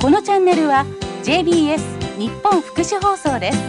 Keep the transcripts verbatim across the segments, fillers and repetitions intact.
このチャンネルは ジェイビーエス 日本福祉放送です。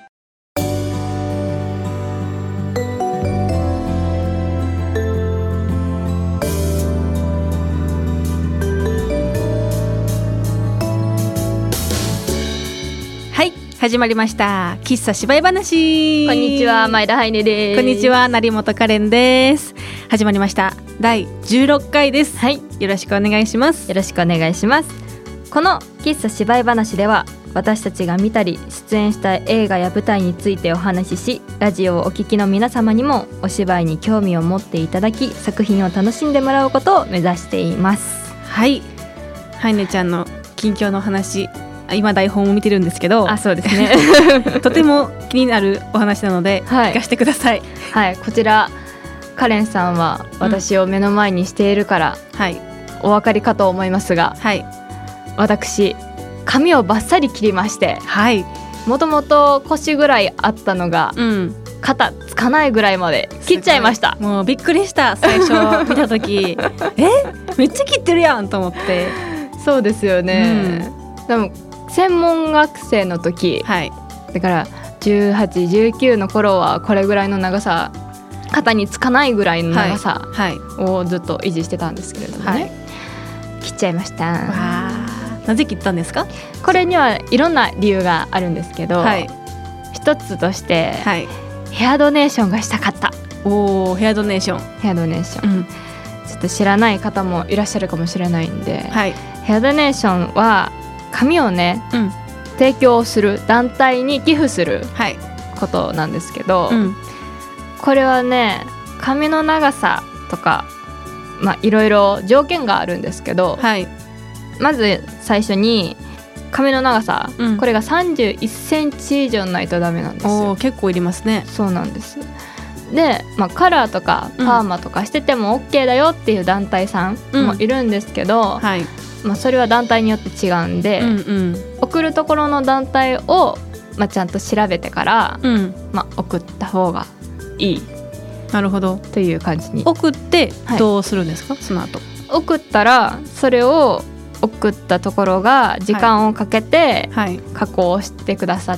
はい、始まりました喫茶芝居話。 こんにちは、前田ハイネです。 こんにちは、成本カレンです。始まりましただいじゅうろっかいです。 はい、 よろしくお願いします。 よろしくお願いします。この喫茶芝居話では、私たちが見たり出演した映画や舞台についてお話しし、ラジオをお聞きの皆様にもお芝居に興味を持っていただき、作品を楽しんでもらうことを目指しています。 はい、ハイネちゃんの近況の話、今台本を見てるんですけど、 あ、そうですねとても気になるお話なので、はい、聞かせてください。 はい、こちらカレンさんは私を目の前にしているから、うん、はい、お分かりかと思いますが、はい、私髪をバッサリ切りまして、はい、もともと腰ぐらいあったのが、うん、肩つかないぐらいまで切っちゃいました。 もうびっくりした、最初見た時えめっちゃ切ってるやんと思って。 そうですよね、うん、でも専門学生の時、はい、だからじゅうはち、じゅうきゅうの頃はこれぐらいの長さ、肩につかないぐらいの長さをずっと維持してたんですけれどもね、はいはい、切っちゃいました。 わ、なぜ切ったんですか？ これにはいろんな理由があるんですけど、はい、一つとして、はい、ヘアドネーションがしたかった。 おー、ヘアドネーションヘアドネーション、うん、ちょっと知らない方もいらっしゃるかもしれないんで、はい、ヘアドネーションは髪をね、うん、提供する団体に寄付することなんですけど、はい、うん、これはね、髪の長さとか、まあ、いろいろ条件があるんですけど、はい、まず最初に髪の長さ、うん、これがさんじゅういっセンチ以上ないとダメなんですよ。 お、結構いりますね。 そうなんです。で、まあ、カラーとかパーマとかしてても OK だよっていう団体さんもいるんですけど、うん、はい、まあ、それは団体によって違うんで、うんうん、送るところの団体を、まあ、ちゃんと調べてから、うん、まあ、送った方がいい。 なるほど。 という感じに。 送ってどうするんですか、はい、その後。 送ったらそれを送ったところが時間をかけて加工してくださって、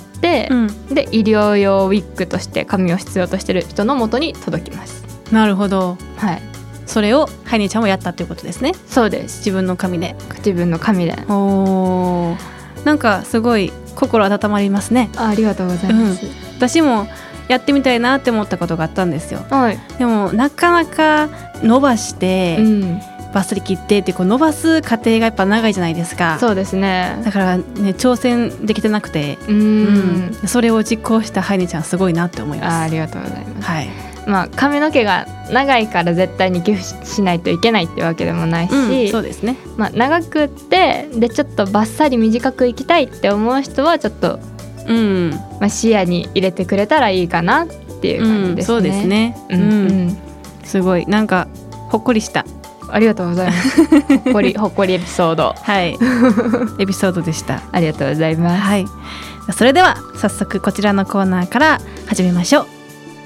はいはい、で医療用ウィッグとして髪を必要としている人の元に届きます。 なるほど、 はい、 それをハイネちゃんもやったということですね。 そうです。 自分の髪で。 自分の髪で。 おー、なんかすごい心温まりますね。 あ, ありがとうございます、うん、 私もやってみたいなって思ったことがあったんですよ、 はい、 でもなかなか伸ばして、うん、バッサリ切ってってこう伸ばす過程がやっぱ長いじゃないですか。 そうですね。 だからね、挑戦できてなくて、うん、うん、それを実行したハイネちゃんすごいなって思います。 あ, ありがとうございます、 はい、 まあ、髪の毛が長いから絶対に寄付しないといけないってわけでもないし、うん、そうですね、まあ、長くってでちょっとバッサリ短くいきたいって思う人はちょっと、うん、まあ、視野に入れてくれたらいいかなっていう感じですね、うん、 そうですね、うんうん、すごいなんかほっこりした。 ありがとうございますほっこりほっこりエピソード、 はい、エピソードでした。 ありがとうございます、 はい、それでは早速こちらのコーナーから始めましょう。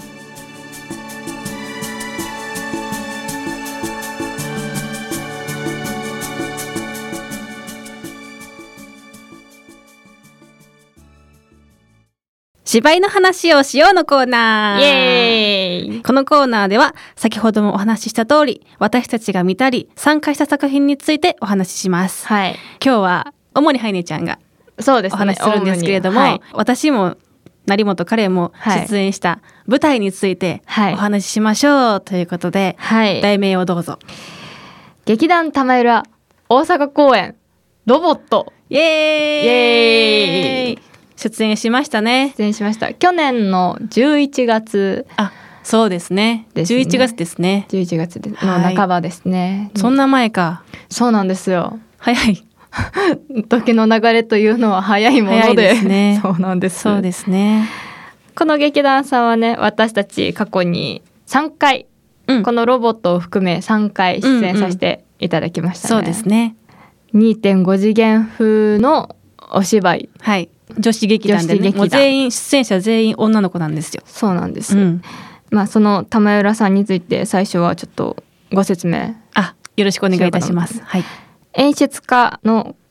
芝居の話をしようのコーナー。 イエーイ。 このコーナーでは先ほどもお話しした通り、私たちが見たり参加した作品についてお話しします、はい、今日は主にハイネちゃんがお話しするんですけれども、はい、私も成本カレンも出演した舞台についてお話ししましょうということで、はい、題名をどうぞ。 劇団玉浦大阪公演ロボット。 イエーイ、イエーイ。出演しましたね。 出演しました。去年のじゅういちがつ。 あ、そうですね。じゅういちがつですね。 じゅういちがつの半ばですね、 はい、そんな前か。 そうなんですよ。 早い時の流れというのは早いもので。早いですね。そうなんです。 そうですね。 この劇団さんはね、私たち過去にさんかい、うん、このロボットを含めさんかい出演させていただきましたね、 うんうん、そうですね。 にてんご 次元風のお芝居、 はい、女子劇団でね、もう全員出演者全員女の子なんですよ。 そうなんです、うん、まあ、その玉浦さんについて最初はちょっとご説明、 あ、よろしくお願いいたします。はい、 演出家の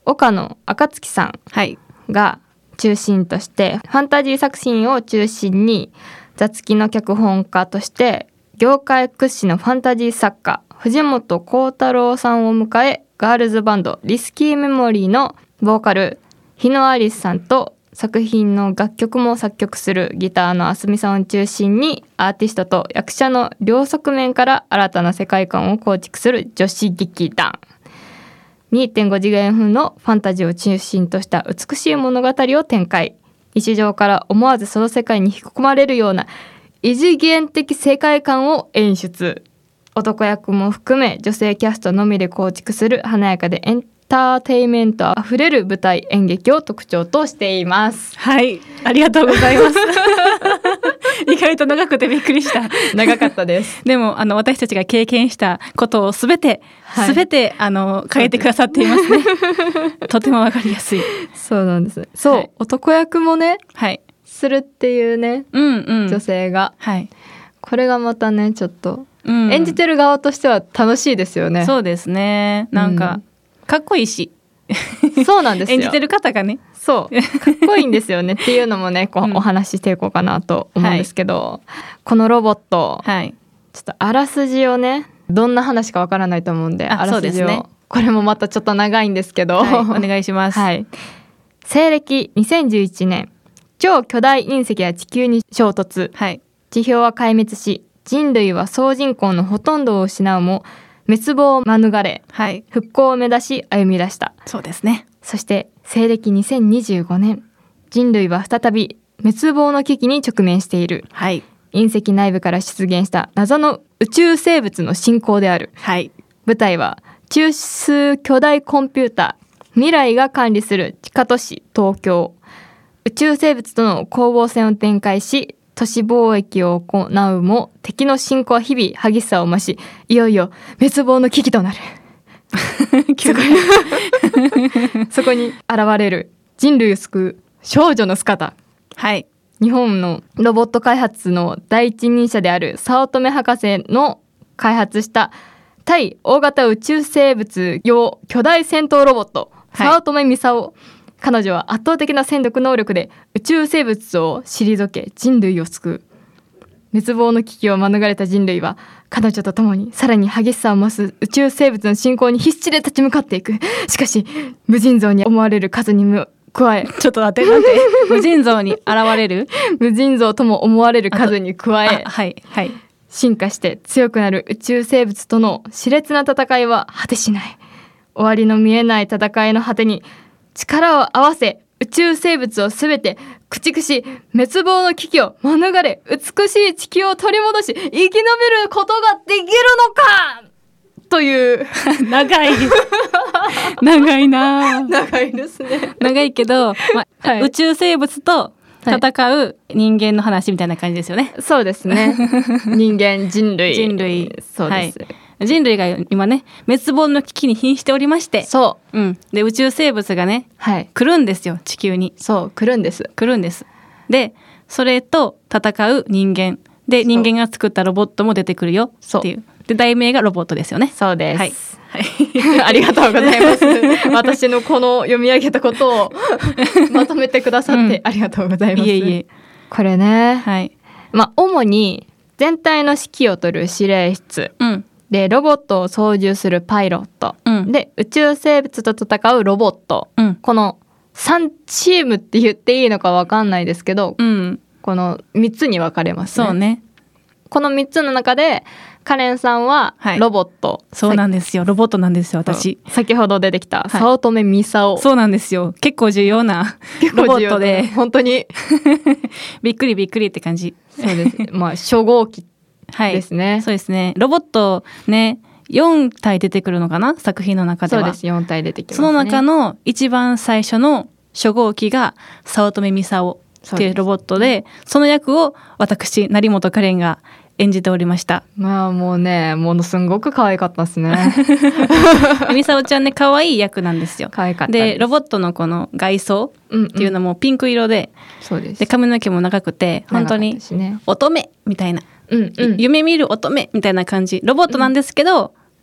岡野暁さんが中心として、はい、ファンタジー作品を中心に座付きの脚本家として業界屈指のファンタジー作家藤本幸太郎さんを迎え、ガールズバンドリスキーメモリーのボーカル日野アリスさんと作品の楽曲も作曲するギターのあすみさんを中心にアーティストと役者の両側面から新たな世界観を構築する女子劇団。 にてんご 次元風のファンタジーを中心とした美しい物語を展開。日常から思わずその世界に引き込まれるような異次元的世界観を演出。男役も含め女性キャストのみで構築する華やかでエンターテイメントあふれる舞台演劇を特徴としています。 はい、ありがとうございます意外と長くてびっくりした。 長かったですでもあの私たちが経験したことをすべて、はい、すべてあの変えてくださっていますねとてもわかりやすい。 そうなんです。そう、はい、男役もね、はい、するっていうね、うんうん、女性が、はい、これがまたねちょっと、うん、演じてる側としては楽しいですよね。 そうですね、なんか、うん、かっこいいしそうなんですよ。 演じてる方がね、 そうかっこいいんですよねっていうのもねこう、うん、お話ししていこうかなと思うんですけど、はい、このロボット、はい、ちょっとあらすじをね、どんな話かわからないと思うんで、あらすじを、ね、これもまたちょっと長いんですけど、はい、 お願いします、 はい、西暦にせんじゅういちねん、超巨大隕石が地球に衝突、はい、地表は壊滅し、人類は総人口のほとんどを失うも滅亡を免れ、はい、復興を目指し歩み出した。 そうですね。 そして西暦にせんにじゅうごねん、人類は再び滅亡の危機に直面している、はい、隕石内部から出現した謎の宇宙生物の進行である、はい、舞台は中枢巨大コンピューター未来が管理する地下都市東京。宇宙生物との攻防戦を展開し、都市貿易を行うも敵の進行は日々激しさを増し、いよいよ滅亡の危機となるそこにそこに現れる人類を救う少女の姿、はい、日本のロボット開発の第一人者である早乙女博士の開発した対大型宇宙生物用巨大戦闘ロボット、はい、早乙女美沙。彼女は圧倒的な戦力能力で宇宙生物を退け人類を救う。滅亡の危機を免れた人類は彼女と共にさらに激しさを増す宇宙生物の進行に必死で立ち向かっていく。しかし無尽蔵に思われる数にも加えちょっと待って待って無尽蔵に現れる無尽蔵とも思われる数に加え、 はいはい、 進化して強くなる宇宙生物との熾烈な戦いは果てしない。終わりの見えない戦いの果てに力を合わせ宇宙生物をすべて駆逐し滅亡の危機を免れ美しい地球を取り戻し生き延びることができるのかという長い長いな長いですね。 長いけど、まはい、宇宙生物と戦う人間の話みたいな感じですよね、 はい、そうですね人間人類人類そうです、 はい、人類が今ね滅亡の危機に瀕しておりまして、そう、うん、で宇宙生物がね、はい、来るんですよ地球に。 そう来るんです来るんですでそれと戦う人間で人間が作ったロボットも出てくるよっていうで題名がロボットですよね。 そうです、はいはい、ありがとうございます私のこの読み上げたことをまとめてくださってありがとうございます、うん、いえいえ。これね、はい、まあ主に全体の指揮を取る司令室、うんでロボットを操縦するパイロット、うん、で宇宙生物と戦うロボット、うん、このさんチームって言っていいのか分かんないですけど、うん、このみっつに分かれますね。 そうね。 このみっつの中でカレンさんはロボット、はい、 そうなんですよロボットなんですよ私。 先ほど出てきた早乙女美沙。 そうなんですよ結構重要なロボットで本当にびっくりびっくりって感じ。 そうですまあ初号機ですね、 はい、そうですね。ロボットねよんたい出てくるのかな作品の中では。 そうですよんたい出てきますね。 その中の一番最初の初号機が早乙女美沙っていうロボット で, でその役を私成本カレンが演じておりました。 まあもうねものすごく可愛かったですね美沙ちゃんね可愛い役なんですよ。 可愛かったです。 でロボットのこの外装っていうのもピンク色で、 うんうん、そうです。 で髪の毛も長くて本当に乙女みたいな、うんうん、夢見る乙女みたいな感じロボットなんですけど、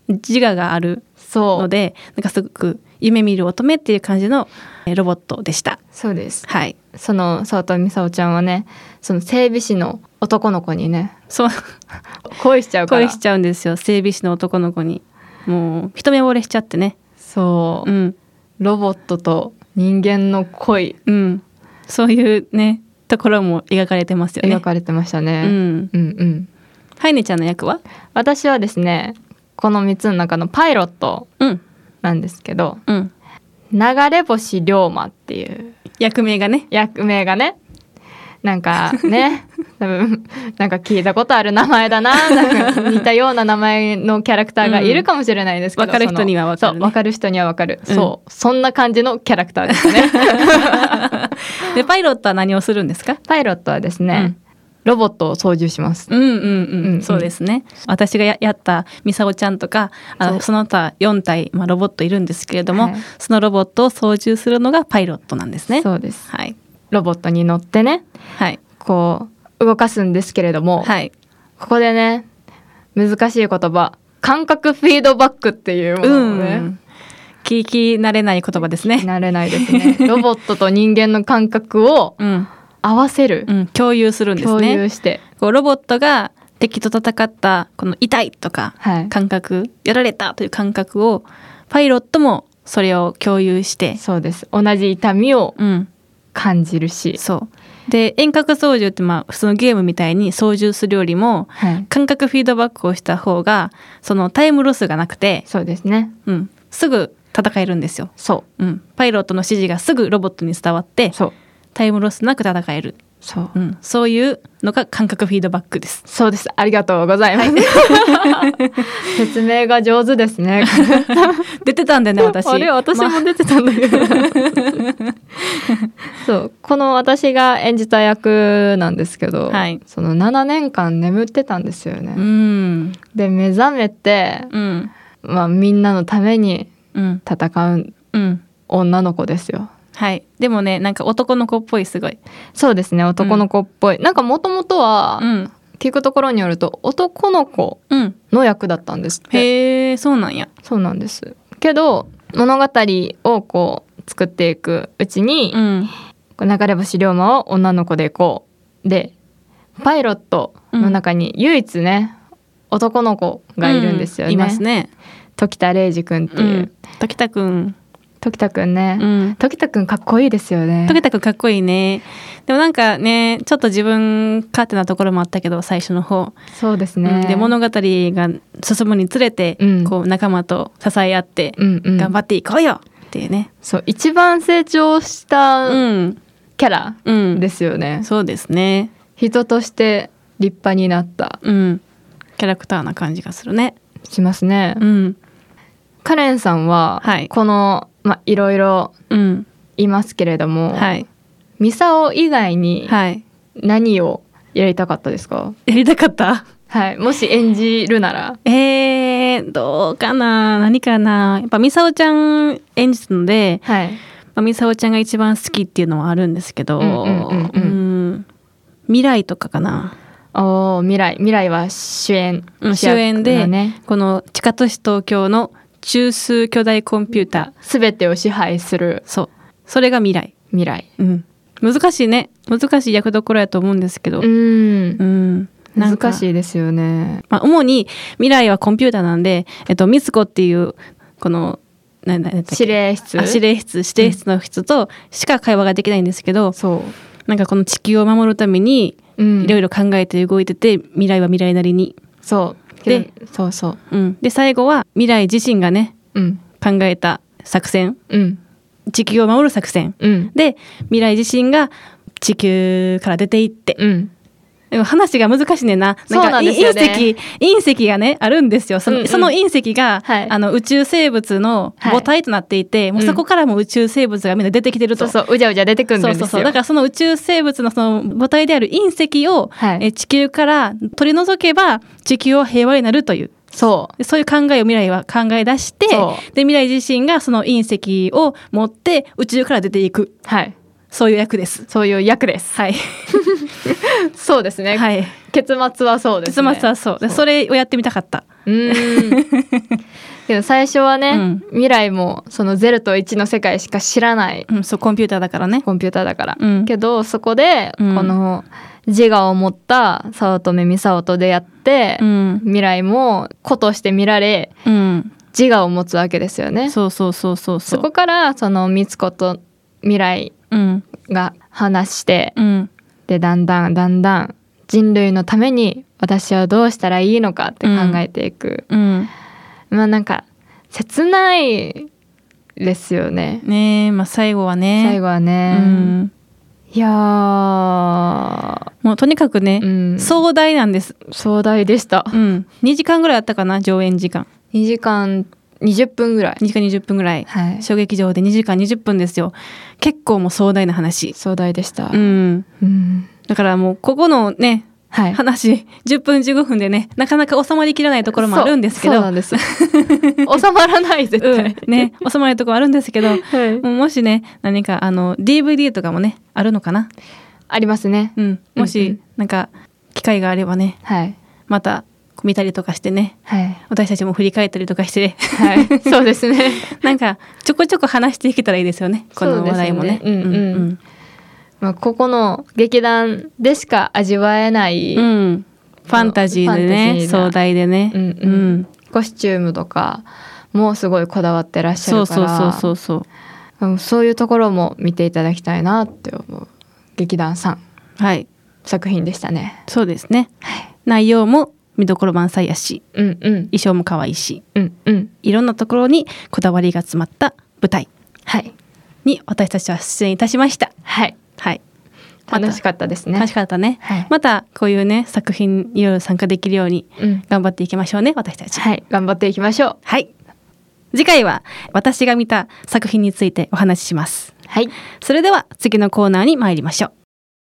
自我があるので、なんかすごく夢見る乙女っていう感じのロボットでした。 そうです。 はい。 その早乙女功ちゃんはね、その整備士の男の子にね、 そう恋しちゃうから。 恋しちゃうんですよ、整備士の男の子に。もう一目惚れしちゃってね。 そう、うん、ロボットと人間の恋、 うん、そういうねところも描かれてますよね。 描かれてましたね。うん、うんうん。 ハイネちゃんの役は？ 私はですね、このみっつの中のパイロットなんですけど、うん、流れ星龍馬っていう役名がね役名がねなんかね多分なんか聞いたことある名前だな、なんか似たような名前のキャラクターがいるかもしれないですけど、 うん、分かる人には分かる、ね、 そう分かる人には分かる、うん、そうそんな感じのキャラクターですねでパイロットは何をするんですか？ パイロットはですね、うん、ロボットを操縦します。 うんうんうん、うんうん、そうですね。私が や, やったミサオちゃんとかあの そ, その他よん体、まあ、ロボットいるんですけれども、はい、そのロボットを操縦するのがパイロットなんですね。 そうです、 はい、 ロボットに乗ってね、はい、こう動かすんですけれども、はい、ここでね難しい言葉、感覚フィードバックっていうものをね、うん、 聞き慣れない言葉ですね。 聞き慣れないですねロボットと人間の感覚を、うん合わせる、うん、 共有するんですね。 共有してこうロボットが敵と戦ったこの痛いとか感覚、はい、やられたという感覚をパイロットもそれを共有して、 そうです、同じ痛みを感じるし、うん、 そうで遠隔操縦ってまあ普通のゲームみたいに操縦するよりも、はい、感覚フィードバックをした方がそのタイムロスがなくて、 そうですね、 うん、すぐ戦えるんですよ。 そう、 うん、パイロットの指示がすぐロボットに伝わって、そうタイムロスなく戦える。そう、うん、そういうのが感覚フィードバックです。 そうです、ありがとうございます、はい、説明が上手ですね出てたんだよね私。 あれ私も出てたんだけど、まあ、そうこの私が演じた役なんですけど、はい、そのななねんかん眠ってたんですよね、うん、で目覚めて、うんまあ、みんなのために戦う女の子ですよ。 はい、でもねなんか男の子っぽい、すごい。 そうですね、男の子っぽい、うん、なんかもともとは、うん、聞くところによると男の子の役だったんですって、うん、 へえ、そうなんや。 そうなんですけど物語をこう作っていくうちに、うん、流れ星龍馬を女の子でいこうで、パイロットの中に唯一ね、うん、男の子がいるんですよね、 うん、いますね。 時田玲二くんっていう、うん、 時田くん時田くんね、うん、時田くんかっこいいですよね。 時田くんかっこいいね。でもなんかねちょっと自分勝手なところもあったけど最初の方。 そうですね、 うん、で物語が進むにつれて、うん、こう仲間と支え合って、うんうん、頑張っていこうよっていうね。 そう一番成長したキャラですよね、 うんうん、そうですね。 人として立派になった、 うん、キャラクターな感じがするね。 しますね、うん、カレンさんは、はい、このまあ、いろいろいますけれども、うんはい、ミサオ以外に何をやりたかったですか？ やりたかった、 はい、もし演じるなら。 えー、どうかな、何かな。やっぱミサオちゃん演じたので、はいまあ、ミサオちゃんが一番好きっていうのはあるんですけど、うんうんうんうんうん、未来とかかな。 お未来未来は主演、 うん、主演で、ね、この地下都市東京の中枢巨大コンピューターすべてを支配する、 そうそれが未来未来、 うん、難しいね。難しい役どころやと思うんですけど、うん、 うん、難しいですよね、 まあ、主に未来はコンピューターなんで、えっと、ミツコっていうこのなんだ指令室あ指令室指令室の人としか会話ができないんですけど、うん、そうなんかこの地球を守るためにいろいろ考えて動いてて、未来は未来なりに、 そうでそうそう、 うん、で最後は未来自身がね、うん、考えた作戦、うん、地球を守る作戦、うん、で未来自身が地球から出ていって、うん、でも話が難しいねんな。なんか隕石隕石がねあるんですよ。その、うんうん、その隕石が、はい、あの宇宙生物の母体となっていて、はい、もうそこからも宇宙生物がみんな出てきてると、 うん、そうそううじゃうじゃ出てくるんですよ。 そうそうそう、だからその宇宙生物のその母体である隕石を、はい、え地球から取り除けば地球は平和になるという、そうそういう考えを未来は考え出して、で未来自身がその隕石を持って宇宙から出ていく、はい、そういう役です。 そういう役です。 はい。 そうですね。はい。結末はそうですね。 結末はそう。それをやってみたかった。 うんでも最初はね、うん、未来もそのゼロといちの世界しか知らない、 うん、そうコンピューターだからねコンピューターだから、うん、けどそこでこの自我を持った早乙女美沙と出会って、うん、未来も子として見られ、うん、自我を持つわけですよね。 そうそうそうそうそう。 そこからその美津子と未来が話して、うん、でだんだんだんだん人類のために私はどうしたらいいのかって考えていく、うんうん、まあなんか切ないですよね。 ねえ、まあ最後はね。 最後はね。うん、いやーもうとにかくね、うん、壮大なんです。 壮大でした。 うん。にじかんぐらいあったかな上演時間。 にじかんにじゅっぷんぐらい。 にじかんにじゅっぷんぐらい。はい。小劇場でにじかんにじゅっぷんですよ。結構もう壮大な話。 壮大でした。 うん。うん、だからもうここのね。はい、話じゅっぷんじゅうごふんでねなかなか収まりきらないところもあるんですけどそうなんです収まらない絶対、 うん、ね収まらないところあるんですけど、はい、もしね何かあの ディーブイディー とかもねあるのかなありますね、 うん、もしなんか機会があればね、はい、また見たりとかしてね、はい、私たちも振り返ったりとかして、 はい、そうですねなんかちょこちょこ話していけたらいいですよねこの話題もね。 うんうんうんまあ、ここの劇団でしか味わえない、うん、 ファンタジーでね壮大でね、うんうんうん、 コスチュームとかもすごいこだわってらっしゃるからそうそうそうそう、 そういうところも見ていただきたいなって思う劇団さん、はい、作品でしたね。 そうですね、はい、内容も見どころ満載やし、うんうん、衣装も可愛いし、うんうん、いろんなところにこだわりが詰まった舞台に私たちは出演いたしました。 はいはい、楽しかったですね。 楽しかったね、はい、またこういうね作品いろいろ参加できるように頑張っていきましょうね、うん、私たち。 はい頑張っていきましょう。 はい次回は私が見た作品についてお話しします。はいそれでは次のコーナーに参りましょう。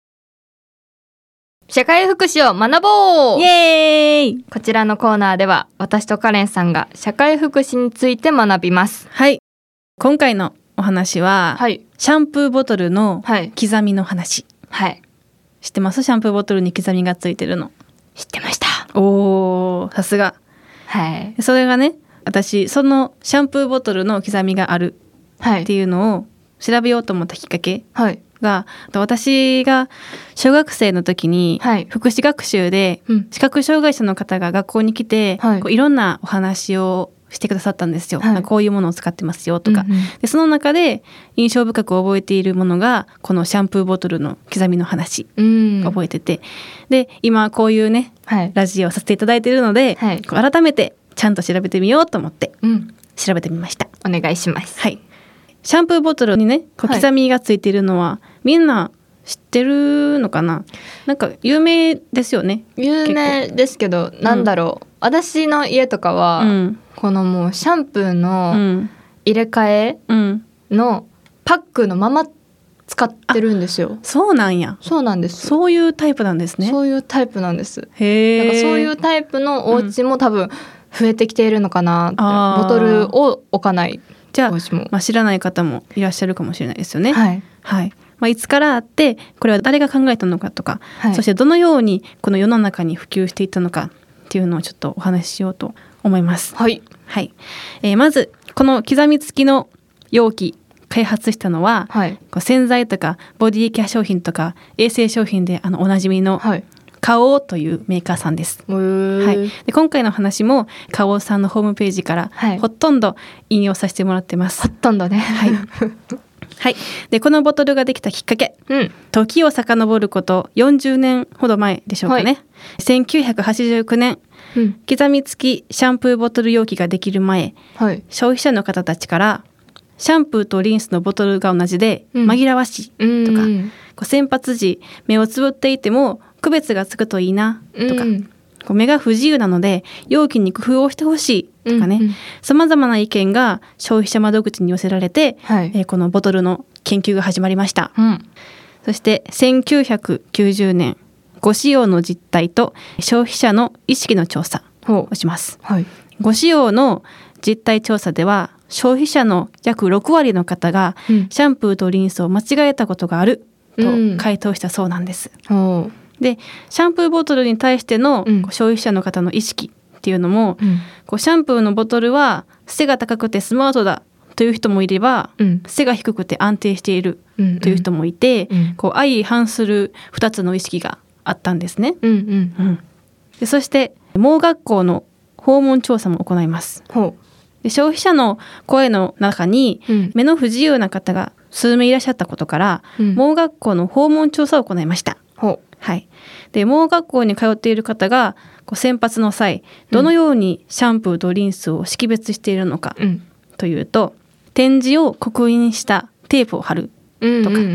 社会福祉を学ぼうイエーイ。 こちらのコーナーでは私とカレンさんが社会福祉について学びます。 はい今回のお話は、はい、シャンプーボトルの刻みの話、はい、知ってます？シャンプーボトルに刻みがついてるの。 知ってました。 おーさすが、はい、それがね私そのシャンプーボトルの刻みがあるっていうのを調べようと思ったきっかけが、はい、私が小学生の時に福祉学習で視覚障害者の方が学校に来て、はい、こういろんなお話をしてくださったんですよ、はい、こういうものを使ってますよとか、うんうん、でその中で印象深く覚えているものがこのシャンプーボトルの刻みの話、うん、覚えててで今こういうね、はい、ラジオをさせていただいているので、はい、改めてちゃんと調べてみようと思って、うん、調べてみました。 お願いします。 はい、シャンプーボトルにねこう刻みがついているのは、はい、みんな知ってるのかな。なんか有名ですよね。 有名ですけどなんだろう、うん、私の家とかは、うんこのもうシャンプーの入れ替えのパックのまま使ってるんですよ。 そうなんや。 そうなんです。 そういうタイプなんですね。 そういうタイプなんです。へー。なんかそういうタイプのお家も多分増えてきているのかなって、うん、ボトルを置かないじゃあ、まあ、知らない方もいらっしゃるかもしれないですよね。はい、はいまあ、いつからあってこれは誰が考えたのかとか、はい、そしてどのようにこの世の中に普及していったのかっていうのをちょっとお話ししようと思います。はい、はいえー、まずこの刻み付きの容器開発したのは、はい、こう洗剤とかボディケア商品とか衛生商品であのおなじみの花王というメーカーさんです。はい、で今回の話も花王さんのホームページから、はい、ほとんど引用させてもらってます。 ほとんどね。 はいはい、でこのボトルができたきっかけ、うん、時を遡ることよんじゅうねんほど前でしょうかね、はい、せんきゅうひゃくはちじゅうきゅうねん、うん、刻み付きシャンプーボトル容器ができる前、はい、消費者の方たちからシャンプーとリンスのボトルが同じで紛らわしいとか、うん、こう洗髪時目をつぶっていても区別がつくといいなとか、うんこう目が不自由なので容器に工夫をしてほしいとかね、さまざまな意見が消費者窓口に寄せられて、はいえー、このボトルの研究が始まりました、うん、そしてせんきゅうひゃくきゅうじゅうねんご使用の実態と消費者の意識の調査をします、はい、ご使用の実態調査では消費者の約ろくわりの方が、うん、シャンプーとリンスを間違えたことがあると回答したそうなんです、うんでシャンプーボトルに対しての消費者の方の意識っっていうのも、うん、こうシャンプーのボトルは背が高くてスマートだという人もいれば、うん、背が低くて安定しているという人もいて、うんうん、こう相反するふたつの意識があったんですね、うんうんうん、でそして盲学校の訪問調査も行います。ほうで消費者の声の中に、うん、目の不自由な方が数名いらっしゃったことから、うん、盲学校の訪問調査を行いました。ほう、はい、で盲学校に通っている方がこう洗髪の際どのようにシャンプーとリンスを識別しているのかというと、うん、点字を刻印したテープを貼るとか、うんうんうんうん、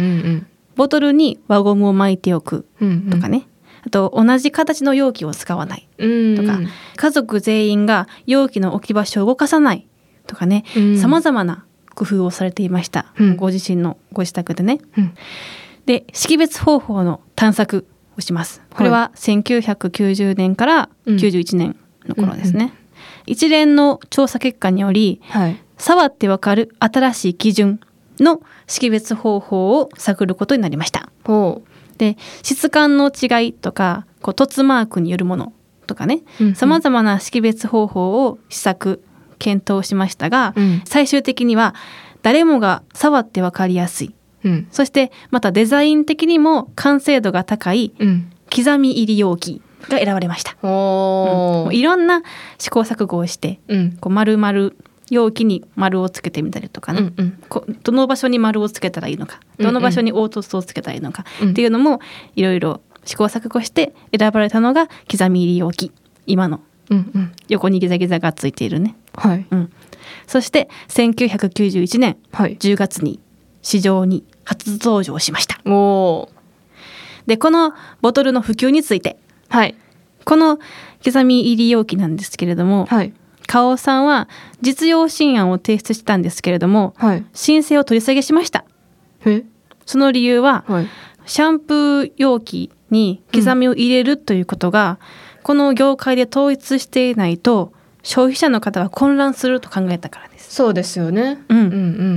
ボトルに輪ゴムを巻いておくとかね、うんうん、あと同じ形の容器を使わないとか、うんうん、家族全員が容器の置き場所を動かさないとかね、さまざまな工夫をされていました、うん、ご自身のご自宅でね、うん、で識別方法の探索をします。これはせんきゅうひゃくきゅうじゅうねんからきゅうじゅういちねんの頃ですね、うんうん、一連の調査結果により、はい、触ってわかる新しい基準の識別方法を探ることになりました。で質感の違いとかこう凸マークによるものとかね、さまざまな識別方法を試作検討しましたが、うん、最終的には誰もが触ってわかりやすい、うん、そしてまたデザイン的にも完成度が高い、うん、刻み入り容器が選ばれました。お、うん、いろんな試行錯誤をして、うん、こう丸々容器に丸をつけてみたりとかね、うんうん、こどの場所に丸をつけたらいいのか、どの場所に凹凸をつけたらいいのか、うんうん、っていうのもいろいろ試行錯誤して選ばれたのが刻み入り容器、今の横にギザギザがついているね、はいうん、そしてせんきゅうひゃくきゅうじゅういちねんじゅうがつに市場に初登場しました。おでこのボトルの普及について、はい、この刻み入り容器なんですけれども、はい、花王さんは実用新案を提出したんですけれども、はい、申請を取り下げしました。えその理由は、はい、シャンプー容器に刻みを入れるということが、うん、この業界で統一していないと消費者の方は混乱すると考えたからです。 そうですよね、うんうんうん、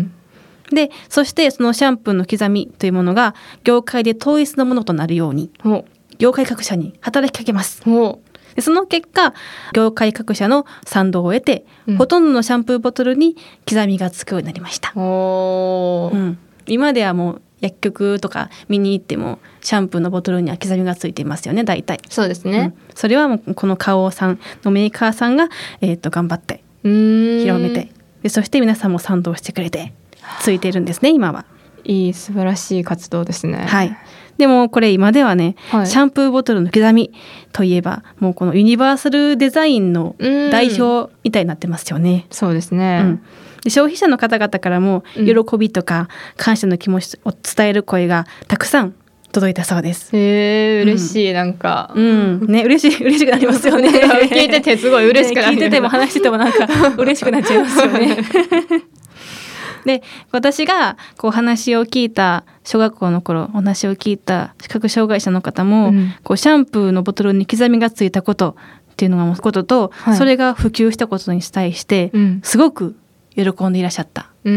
でそしてそのシャンプーの刻みというものが業界で統一のものとなるように業界各社に働きかけます。でその結果業界各社の賛同を得て、うん、ほとんどのシャンプーボトルに刻みがつくようになりました。お、うん、今ではもう薬局とか見に行ってもシャンプーのボトルには刻みがついていますよね、大体。 そうですね、 うん、それはもうこの花王さんのメーカーさんが、えー、と頑張って広めて、でそして皆さんも賛同してくれてついてるんですね、今は。 いい素晴らしい活動ですね。 はい。でもこれ今ではね、はい、シャンプーボトルの刻みといえばもうこのユニバーサルデザインの代表みたいになってますよね。 そうですね、うん、 で消費者の方々からも喜びとか感謝の気持ちを伝える声がたくさん届いたそうです。 へー、嬉しい、うん、なんか、 うんね、嬉しい嬉しくなりますよね聞いててすごい嬉しくなる、 ね、聞いてても話しててもなんか嬉しくなっちゃいますよねで私がこう話を聞いた小学校の頃お話を聞いた視覚障害者の方も、うん、こうシャンプーのボトルに刻みがついたことっていうのがことと、はい、それが普及したことに対してすごく喜んでいらっしゃった、うん、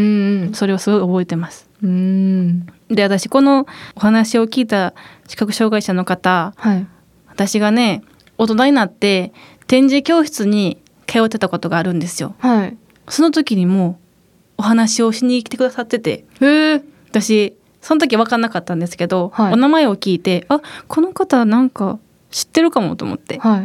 それをすごい覚えてます。うん、で私このお話を聞いた視覚障害者の方、はい、私がね大人になって展示教室に通ってたことがあるんですよ、はい、その時にもお話をしに来てくださってて、へー、私その時分かんなかったんですけど、はい、お名前を聞いて、あ、この方なんか知ってるかもと思って、はい、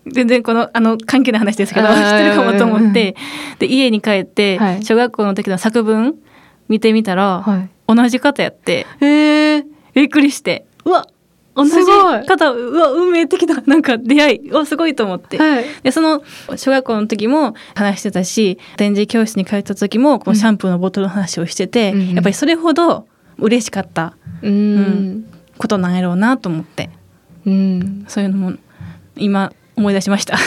全然このあの関係ない話ですけど知ってるかもと思ってで家に帰って、はい、小学校の時の作文見てみたら、はい、同じ方やって、へー、びっくりして、うわ同じ方、うわ運命的ななんか出会い、うわすごいと思って、はい、でその小学校の時も話してたし展示教室に通った時もこのシャンプーのボトルの話をしてて、うん、やっぱりそれほど嬉しかった、うんうん、ことなんやろうなと思って、うん、そういうのも今思い出しました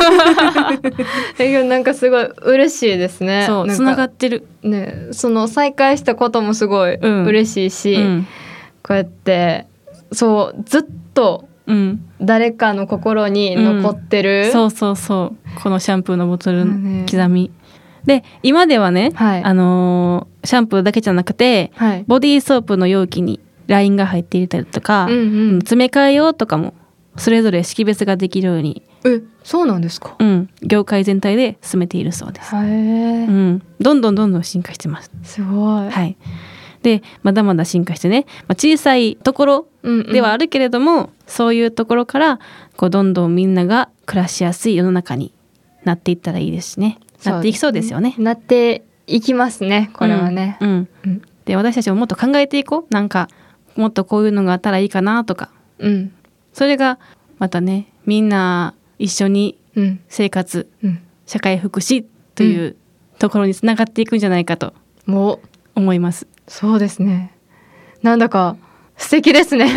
なんかすごい嬉しいですね。 そうつながってる、 ね、その再会したこともすごい嬉しいし、うんうん、こうやってそうずっと誰かの心に残ってる、 うんうん、そうそうそうこのシャンプーのボトルの刻み、で今ではね、はい、あのー、シャンプーだけじゃなくて、はい、ボディーソープの容器にラインが入っていたりとか、うんうん、詰め替え用とかもそれぞれ識別ができるようにえ、そうなんですか。 うん、業界全体で進めているそうです。へー、うん、どんどんどんどん進化してます。 すごい。 はい。でまだまだ進化してね、まあ、小さいところではあるけれども、うんうん、そういうところからこうどんどんみんなが暮らしやすい世の中になっていったらいいですしね。なっていきそうですよね。 なっていきますね、これはね。 うんうんうん、で私たちももっと考えていこう。なんかもっとこういうのがあったらいいかなとか、うん、それがまたね、みんな一緒に生活、うん、社会福祉というところにつながっていくんじゃないかと思います。 そうですね。なんだか素敵ですね。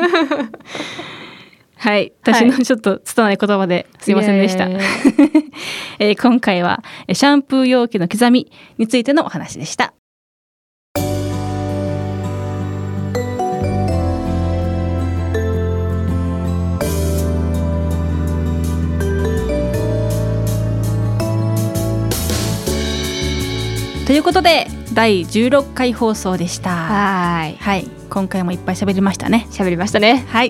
はい、私のちょっと拙い言葉ですいませんでした。えー、今回はシャンプー容器の刻みについてのお話でした。ということでだいじゅうろっかい放送でした。はい、はい、今回もいっぱい喋りましたね。 喋りましたね。 はい。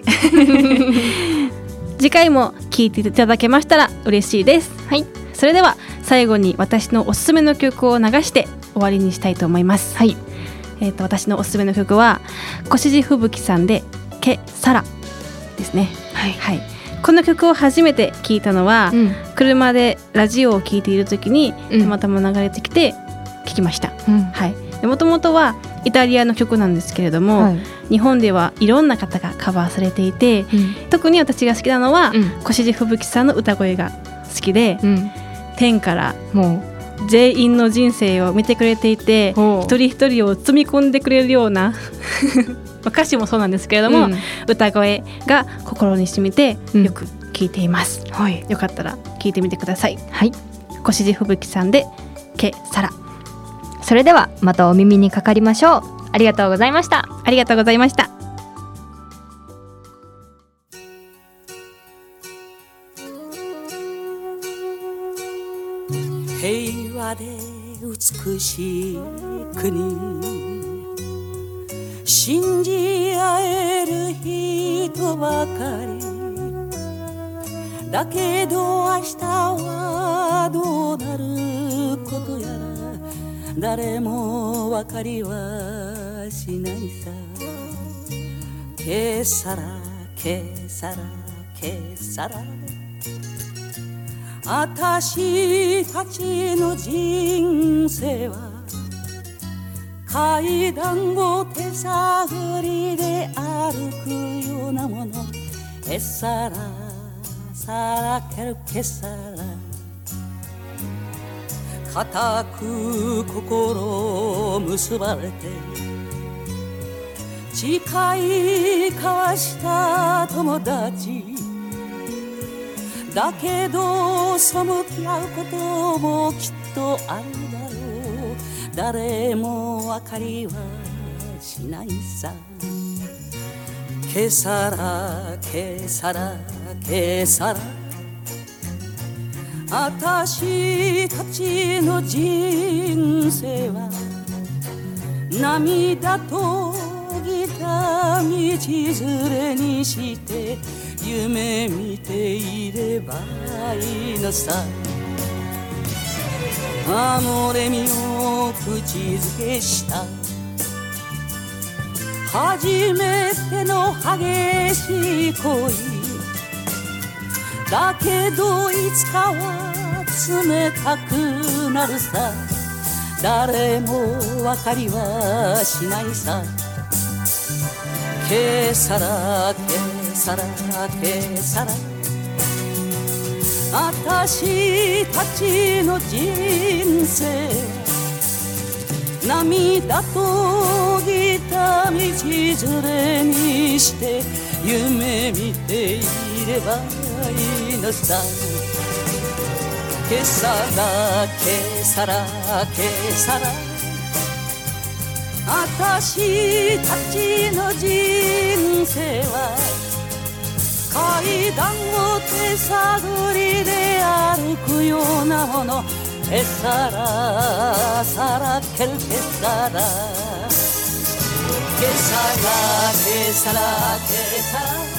次回も聞いていただけましたら嬉しいです。はい。それでは最後に私のおすすめの曲を流して終わりにしたいと思います。はい。えっと私のおすすめの曲は越路吹雪さんでケサラですね。はい。はい。この曲を初めて聞いたのは、うん、車でラジオを聞いている時にたまたま流れてきて聞きました。うん、はい。もともとはイタリアの曲なんですけれども、はい、日本ではいろんな方がカバーされていて、うん、特に私が好きなのは、うん、越路吹雪さんの歌声が好きで、うん、天からもう全員の人生を見てくれていて、一人一人を包み込んでくれるような歌詞もそうなんですけれども、うん、歌声が心に染みてよく聴いています。はい、よかったら聴いてみてください。はい、越路吹雪さんでケサラ。 それではまたお耳にかかりましょう。ありがとうございました。 ありがとうございました。 平和で美しい国、信じ合える人ばかりだけど、明日はどうなることやら誰も分かりはしないさ。ケサラケサラケサラ、あたしたちの人生は階段を手探りで歩くようなもの。ケサラさらけるケサラ、固く心結ばれて誓い交わした友達だけど、背き合うこともきっとあるだろう。誰も分かりはしないさ。ケサラケサラケサラ、あたしたちの人生は涙とぎた道連れにして夢見ていればいいのさ。アモレミを口づけした初めての激しい恋だけど、いつかは冷たくなるさ。誰も分かりはしないさ。ケサラケサラケサラ、あたしたちの人生涙とぎた道連れにして夢見ていればいいのさ。ケサラケサラケサラ、あたしたちの人生は階段を手探りで歩くようなもの。ケサラさらけるケサラ、ケサラケサラケサラ、